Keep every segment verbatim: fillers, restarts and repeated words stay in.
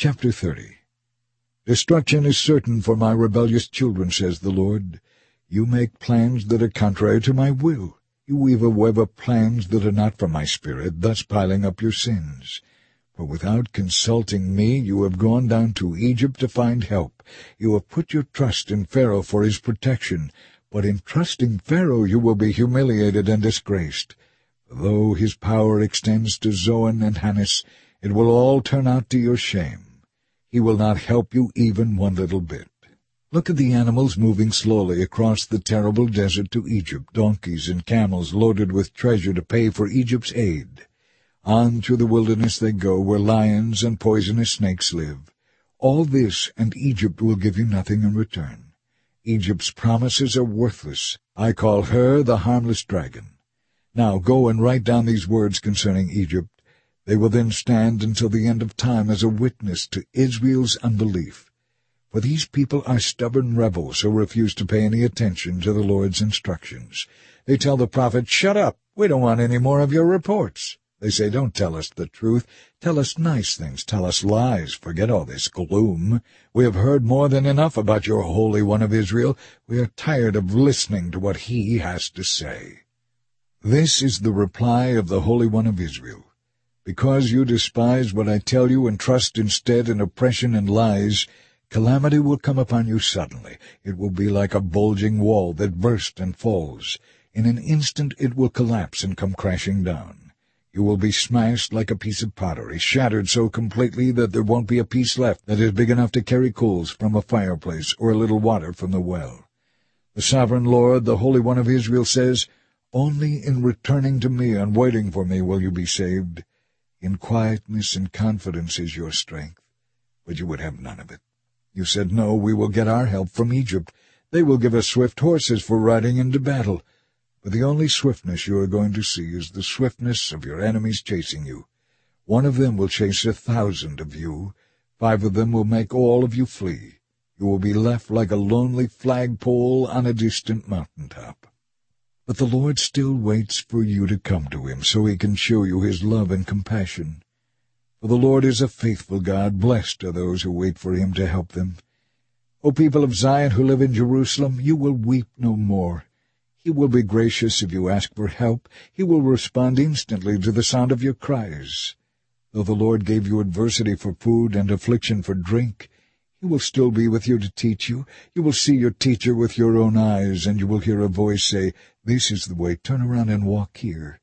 Chapter thirty. Destruction is certain for my rebellious children, says the Lord. You make plans that are contrary to my will. You weave a web of plans that are not from my spirit, thus piling up your sins. For without consulting me, you have gone down to Egypt to find help. You have put your trust in Pharaoh for his protection. But in trusting Pharaoh, you will be humiliated and disgraced. Though his power extends to Zoan and Hanes, it will all turn out to your shame. He will not help you even one little bit. Look at the animals moving slowly across the terrible desert to Egypt, donkeys and camels loaded with treasure to pay for Egypt's aid. On through the wilderness they go, where lions and poisonous snakes live. All this, and Egypt will give you nothing in return. Egypt's promises are worthless. I call her the harmless dragon. Now go and write down these words concerning Egypt. They will then stand until the end of time as a witness to Israel's unbelief. For these people are stubborn rebels who refuse to pay any attention to the Lord's instructions. They tell the prophet, "Shut up! We don't want any more of your reports." They say, "Don't tell us the truth. Tell us nice things. Tell us lies. Forget all this gloom. We have heard more than enough about your Holy One of Israel. We are tired of listening to what he has to say." This is the reply of the Holy One of Israel. Because you despise what I tell you and trust instead in oppression and lies, calamity will come upon you suddenly. It will be like a bulging wall that bursts and falls. In an instant it will collapse and come crashing down. You will be smashed like a piece of pottery, shattered so completely that there won't be a piece left that is big enough to carry coals from a fireplace or a little water from the well. The Sovereign Lord, the Holy One of Israel, says, "Only in returning to me and waiting for me will you be saved. In quietness and confidence is your strength." But you would have none of it. You said, "No, we will get our help from Egypt. They will give us swift horses for riding into battle." But the only swiftness you are going to see is the swiftness of your enemies chasing you. One of them will chase a thousand of you. Five of them will make all of you flee. You will be left like a lonely flagpole on a distant mountaintop. But the Lord still waits for you to come to him, so he can show you his love and compassion. For the Lord is a faithful God. Blessed are those who wait for him to help them. O people of Zion who live in Jerusalem, you will weep no more. He will be gracious if you ask for help. He will respond instantly to the sound of your cries. Though the Lord gave you adversity for food and affliction for drink, he will still be with you to teach you. You will see your teacher with your own eyes, and you will hear a voice say, "This is the way, turn around and walk here."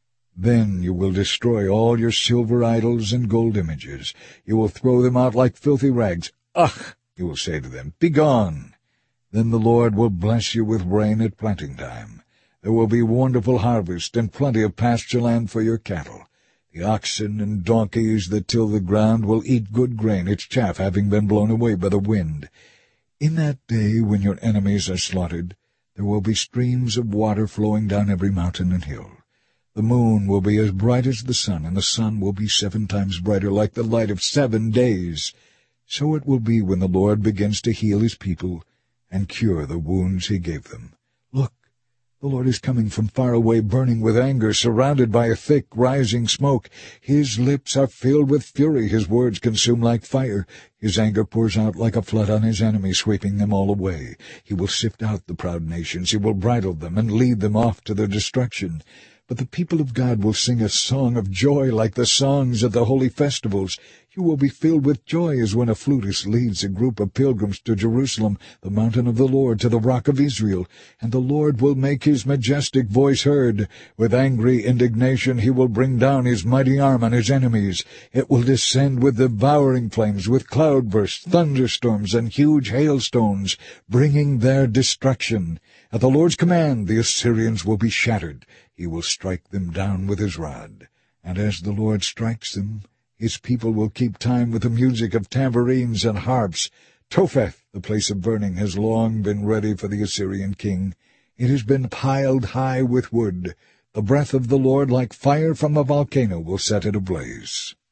Then you will destroy all your silver idols and gold images. You will throw them out like filthy rags. "Ugh!" you will say to them, "Begone!" Then the Lord will bless you with rain at planting time. There will be wonderful harvest and plenty of pasture land for your cattle. The oxen and donkeys that till the ground will eat good grain, its chaff having been blown away by the wind. In that day when your enemies are slaughtered, there will be streams of water flowing down every mountain and hill. The moon will be as bright as the sun, and the sun will be seven times brighter, like the light of seven days. So it will be when the Lord begins to heal his people and cure the wounds he gave them. Look, the Lord is coming from far away, burning with anger, surrounded by a thick, rising smoke. His lips are filled with fury, his words consume like fire. His anger pours out like a flood on his enemies, sweeping them all away. He will sift out the proud nations, he will bridle them and lead them off to their destruction. But the people of God will sing a song of joy like the songs at the holy festivals. You will be filled with joy as when a flutist leads a group of pilgrims to Jerusalem, the mountain of the Lord, to the rock of Israel. And the Lord will make his majestic voice heard. With angry indignation he will bring down his mighty arm on his enemies. It will descend with devouring flames, with cloudbursts, thunderstorms, and huge hailstones, bringing their destruction. At the Lord's command the Assyrians will be shattered. He will strike them down with his rod. And as the Lord strikes them, his people will keep time with the music of tambourines and harps. Topheth, the place of burning, has long been ready for the Assyrian king. It has been piled high with wood. The breath of the Lord, like fire from a volcano, will set it ablaze.